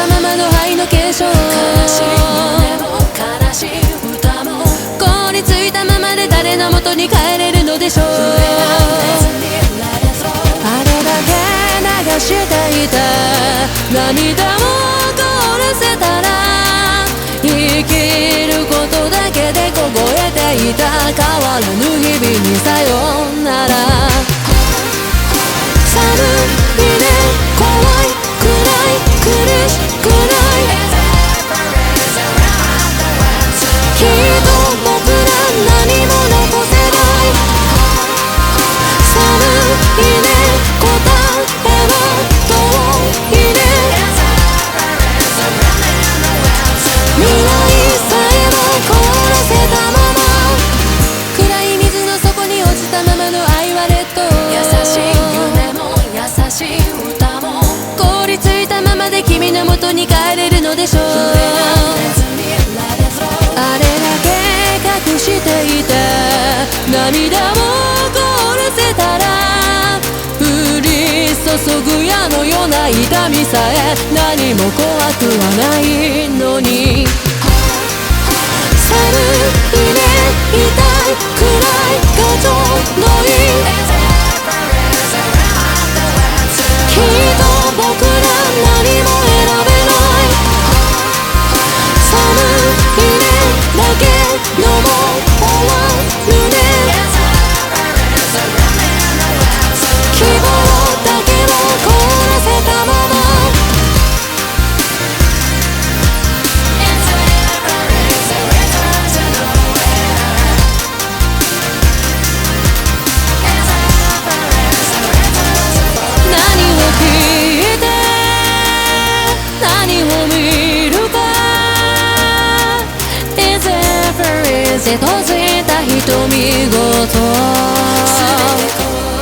たままの灰の化粧、 悲しい夢も悲しい歌も凍りついたままで誰の元に帰れるのでしょう。あれだけ流していた涙も凍らせたら、生きることだけで凍えていた変わらぬ日々にさよなら。寒いね、怖いくらい苦しくない、きっと僕ら何も残せない。寒いね、答えは遠いね、未来さえも凍らせたまま、暗い水の底に落ちたままの愛はレッド、 優しい夢も優しい歌も凍りついたままで君の元に帰れるのでしょう。あれだけ隠していた涙を凍らせたら、降り注ぐ矢のような痛みさえ何も怖くはないのに。寒いね、痛いくらいがちょうどいい、きっと僕ら何も選べない。寒いねだけのも終わるね、希望だけを凍らせたまま、何を聞いて何を見るか、 Is ever is 閉じた瞳ごと